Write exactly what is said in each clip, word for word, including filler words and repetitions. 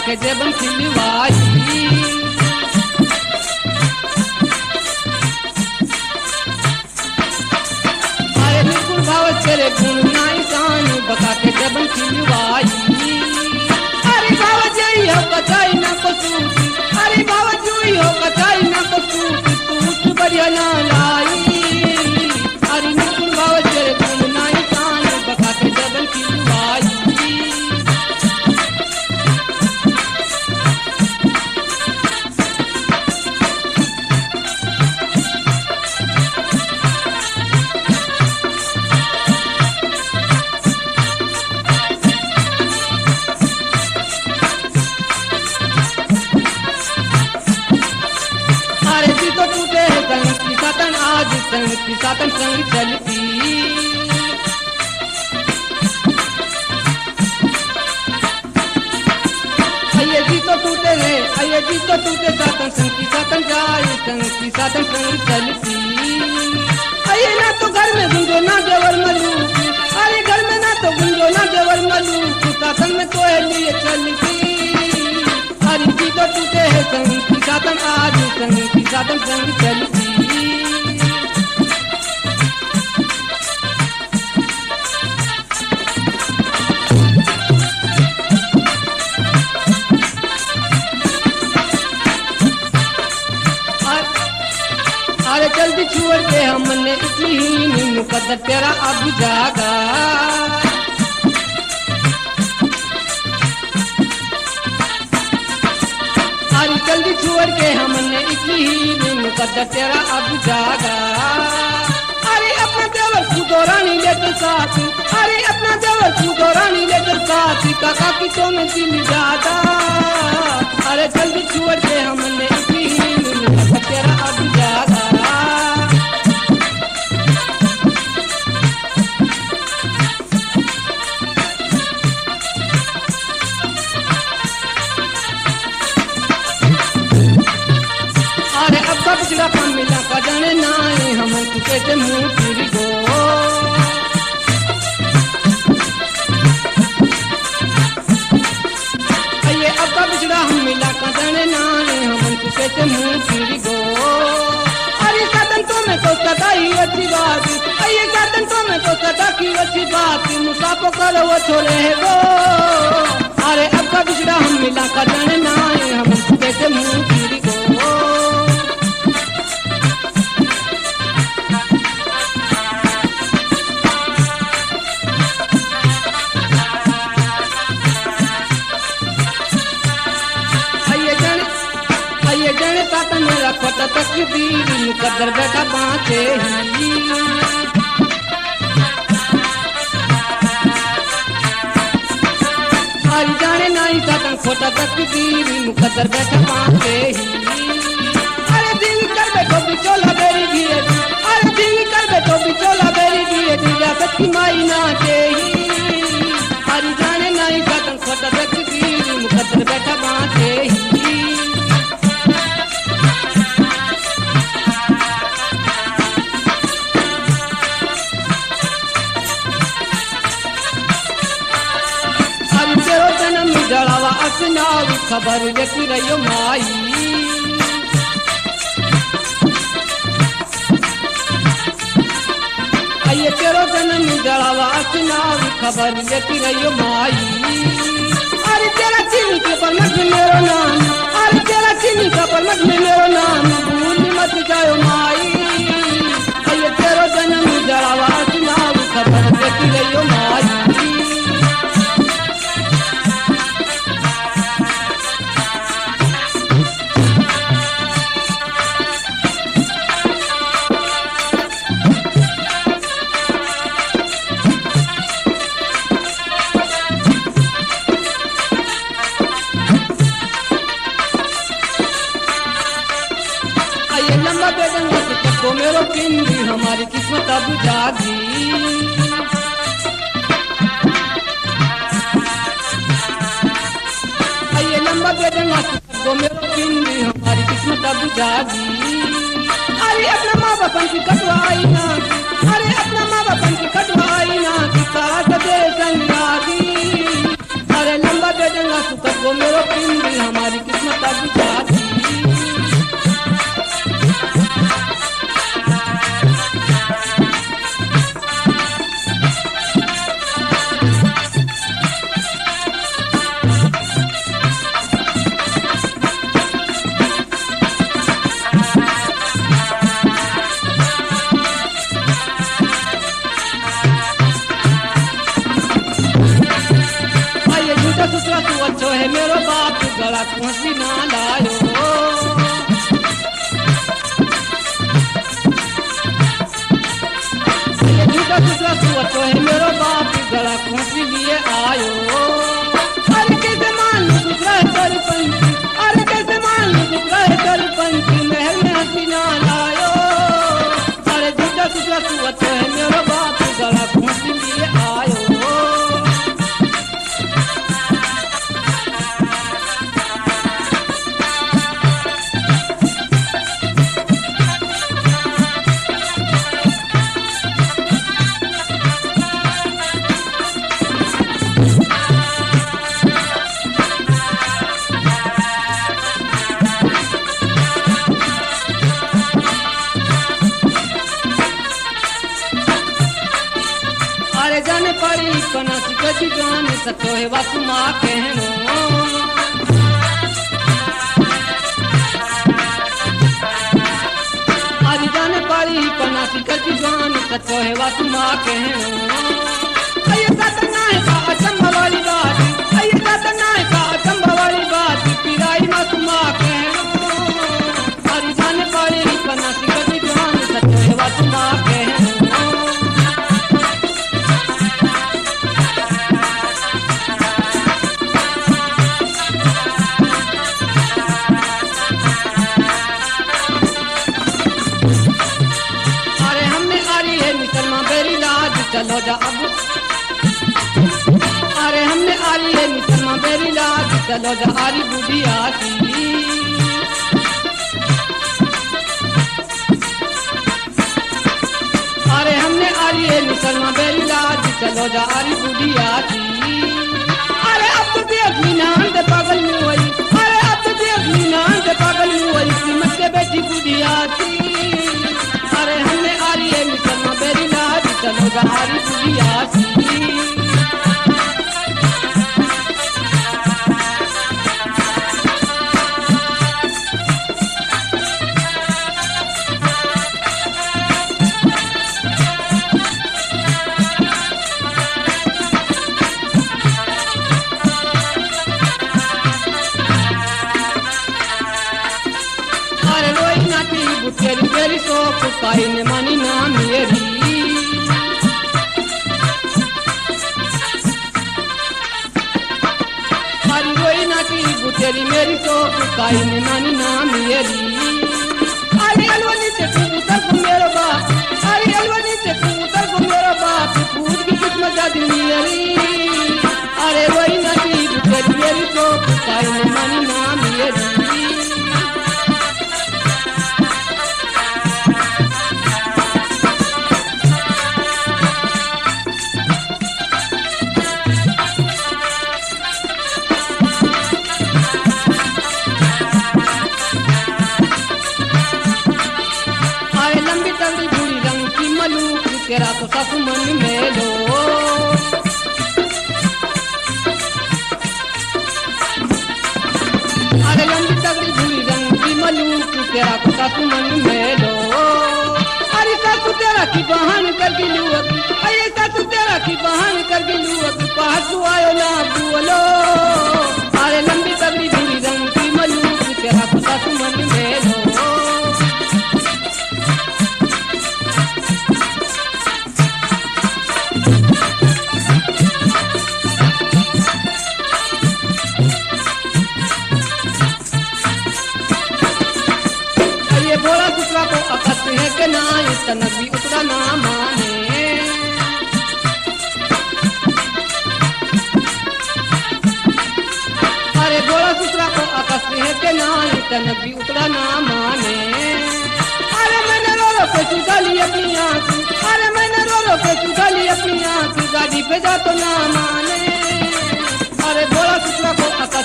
के जेबन खिलवाई। अरे निपुण भाव तेरे गुण नाई जान बका के जेबन खिलवाई। अरे भाव जई हो कचाई ना कसूती, अरे भाव जुई हो कचाई ना कसूती, तू बढ़िया ना लाई। अरे निपुण भाव तेरे गुण नाई जान बका के जेबन खिलवाई। तो टूटे संग की सातन आज संग की सातन संग चलती। अये जी तो टूटे रे अये जी तो टूटे सातन संग की सातन जाए संग की सातन संग चलती। अये ना तो घर में गुंजो ना देवर मलू, अरे घर में ना तो गुंजो ना देवर मलू, सातन में तो है लिए चलती। अरे जी तो टूटे है संग की सातन आज संग की सातन संग चलती। अरे जल्दी छोड़ के हमने इसलिए मुकद्दर तेरा अब जागा। अरे जल्दी छोड़ के हमने इसलिए मुकद्दर तेरा अब जागा। अरे अपना देवर तू रानी लेकर साथ, अरे अपना देवर तू रानी लेकर साथ, काका की तो में दिल जागा। अरे जल्दी छोड़ के हमने इसलिए मुकद्दर तेरा अब जागा। अरे अब का पिछड़ा काम मिला का जाने नाई हम तुके से मुंह फिर गो। अये अब का पिछड़ा हम मिला का जाने नाई हम तुके से मुंह फिर गो। अरे साधन तो में तो सदा ही अच्छी बात, अये साधन तो में तो सदा की अच्छी बात, मुसाफो करो वो छोड़े गो। अरे अब का पिछड़ा हम मिला का जाने नाई हम तुके से मुंह फिर गो। जने ताता मेरा पता तकदीर मुकद्दर बैठा बाँचे ही। अरे जाने नाई ताता खोटा तकदीर मुकद्दर बैठा बाँचे ही। अरे दिल कर बैठो बिचोला बेरी दिए, अरे दिल कर बैठो बिचोला बेरी दिए, दिया सच्ची माई नाचे ही। अरे जाने नाई ताता खोटा तकदीर मुकद्दर बैठा बाँचे ही। जड़ावा असनाव खबर लेती रहियो माई। अये तेरो जन्म जड़ावा असनाव खबर लेती रहियो माई। अरे तेरा चीनी के पर मत मेरो नाम, अरे तेरा चीनी का पर मत मेरो नाम, भूल मत जाओ माई। अये तेरो जन्म जड़ावा असनाव खबर लेती रहियो माई। तो मेरो पिंडी हमारी किस्मत अब जागी। आइए लंबा बेदंगा तो मेरो पिंडी हमारी किस्मत अब जागी। अरे अपना माँ बापन की कटवाई ना, अरे अपना माँ बापन की कटवाई ना, कि सारा सदे संगागी। अरे लंबा बेदंगा सुखद वो मेरो पिंडी हमारी किस्मत अब जाती। दूसरा तू अच्छो है मेरो बाप गला तू हंसी ना लायो। दूसरा दूसरा तू अच्छो है मेरो बाप गला तू हंसी लिए आयो। अरे कैसे मान लू दूसरा है सरपंच, अरे कैसे मान लू दूसरा है सरपंच महल में हंसी ना लायो। अरे दूसरा दूसरा तू अच्छो है मेरो बाप गला तू हंसी लिए आयो। अरे जाने पड़ी कना सिकती जान सतो है वासु माँ कहनो। अरे जाने पड़ी कना सिकती जान सतो है वासु माँ कहनो। ये सतना है का अचंभा वाली बात, ये सतना है का अचंभा वाली बात पिराई वासु माँ कहनो। अरे जाने पड़ी कना सिकती जान सतो है वासु माँ कहनो। चलो जा अब, अरे हमने आरी है मिसरमा बेरी लाज चलो जा आरी बुढ़िया की। अरे हमने आरी है मिसरमा बेरी लाज चलो जा आरी बुढ़िया की। अरे अब तो देख ली नाम दे पागल मुई, अरे अब तो देख ली नाम दे पागल मुई कीमत के बेटी बुढ़िया की। अरे हमने आरी है मिसरमा बेरी लाज चलो जा आरी बुढ़िया की। अरे रोई नाटी बुटेरी बेरी सो कुकाई ने मानी ना मेरी। हरी रोई नाटी बुटेरी मेरी सो कुकाई ने मानी ना मेरी। अरे अलवनी से तू उतर को मेरो बाप, अरे अलवनी से तू उतर को मेरो बाप पूछ की किस्मत जादी मेरी। अरे रोई नाटी बुटेरी मेरी सो कुकाई ने मानी ना मेरी। तेरा तो सब मन में लो। अरे लंबी तगड़ी भूरी रंग की मलूक तेरा तो सब मन में लो। अरे सासू तेरा की बहन कर गिलू, अरे सासू तेरा की बहन कर गिलू पहाड़ आयो ना बोलो। अरे लंबी तगड़ी भूरी रंग की मलूक तेरा तो सब मन में लो। बोला दूसरा को अकस है कि ना तनक भी उतरा ना माने। अरे बोला दूसरा को अकस है कि ना तनक भी उतरा ना माने। अरे मैंने रो रो के चुका ली अपनी आँख, अरे मैंने रो रो के चुका ली अपनी आँख गाड़ी पे जा तो ना माने। अरे बोला दूसरा को अकस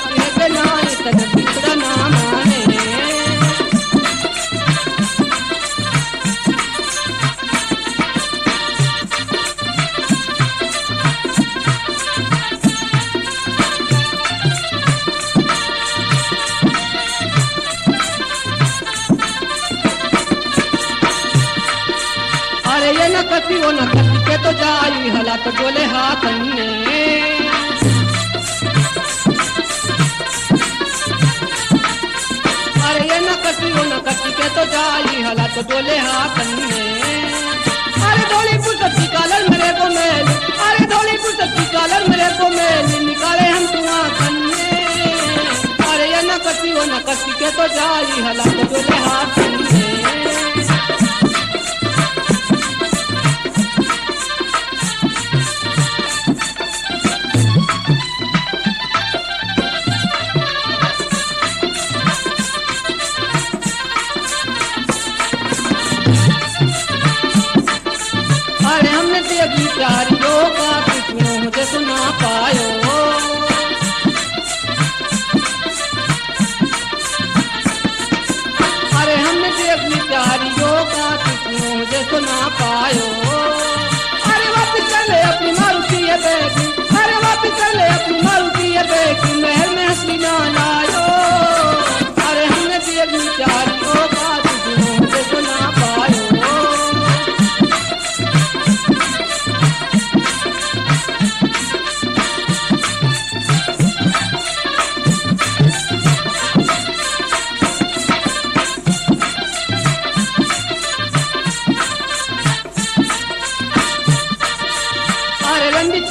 कसी वो न कसी के तो जाई हला तो डोले हाथन में। अरे ये न कसी वो न कसी के तो जाई हला तो डोले हाथन में। अरे धोली पुस्तक की कालर मेरे को मेल, अरे धोली पुस्तक की कालर मेरे को मेल निकाले हम तुआ कन्ने। अरे ये न कसी वो न कसी के तो जाई हला तो डोले हाथन में। अरे हमने देवी प्यारियों का सुनो मुझे सुना पायो। अरे हमने देवी प्यारियों का सुनो मुझे सुना पायो।